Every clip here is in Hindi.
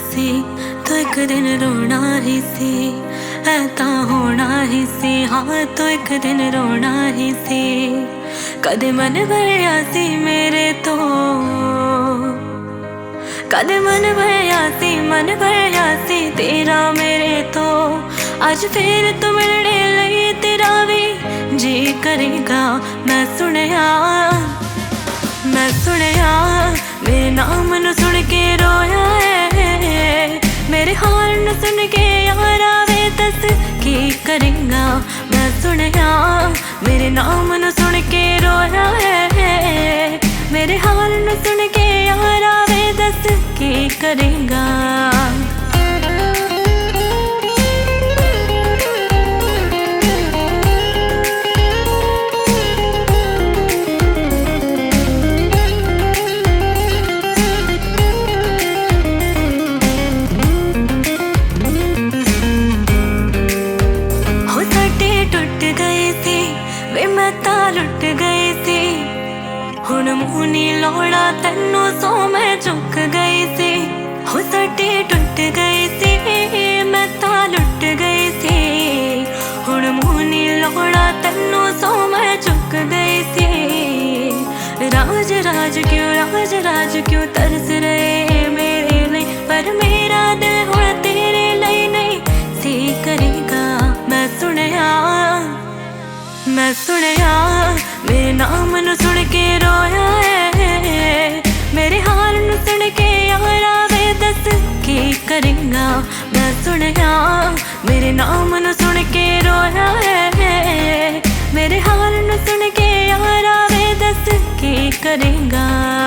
सी, तो एक दिन रोना ही सी, ऐता होना ही सी। हाँ तो एक दिन रोना ही सी। कदे मन भरिया सी मेरे तो, कदे मन भरिया सी, मन भरिया सी तेरा मेरे तो। आज फिर तू मिलने लगी, तेरा भी जी करेगा। मैं सुनिया मेरे नाम न सुन के रोया है, मेरे हाल न सुन के यारा वे दस की करेगा। मैं सुनिया मेरे नाम न सुन के रोया है, मेरे हाल न सुन के यारा वे दस की करेगा। लुट गई सी हुण मूंह नी लौड़ा तैनू, सो मैं चुक गई सी। हो सटे टुट गई सी, मैं तां लुट गई सी। हुण मूंह नी लौड़ा तैनू, सो मैं चुक गई सी। राज राज क्यों तरस रहे मेरे लिए, पर मेरा दिल हुण तेरे लिए नहीं सी करेगा। मैं सुनिया मेरे नाम न सुन के रोया है, मेरे हाल न सुन के यारा वे दस की करेगा। मैं सुनिया मेरे नाम न सुन के रोया है, मेरे हाल न सुन के यारा वे दस की करेगा।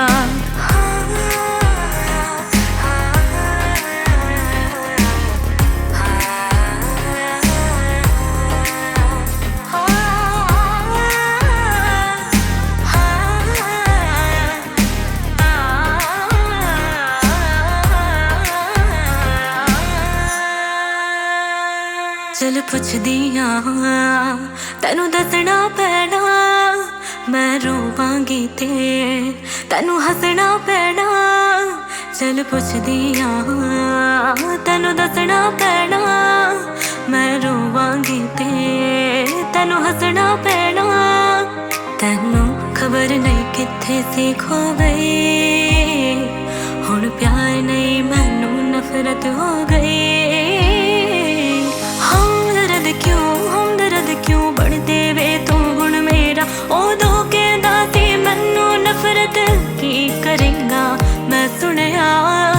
चल पुछदी हाँ तैनू दसना पैना, मैं रोवांगी ते तैनू हसना पैना। चल पुछदी हाँ तैनू दसना पैना, मैं रोवांगी ते तैनू हसना पैना। तैनू खबर नहीं किथे सी खो गई, हुण प्यार नहीं मैनू नफरत हो गई। हमदर्द क्यों बढ़दे वे तू हुण मेरा, उदों कहंदा सी मैनू नफरत की करेगा। मैं सुनिया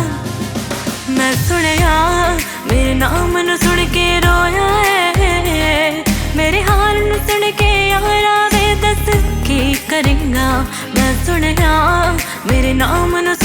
मेरे नाम न सुन के रोया है, मेरे हाल न सुन के यारा वे दस की करेगा। मैं सुनिया मेरे नाम न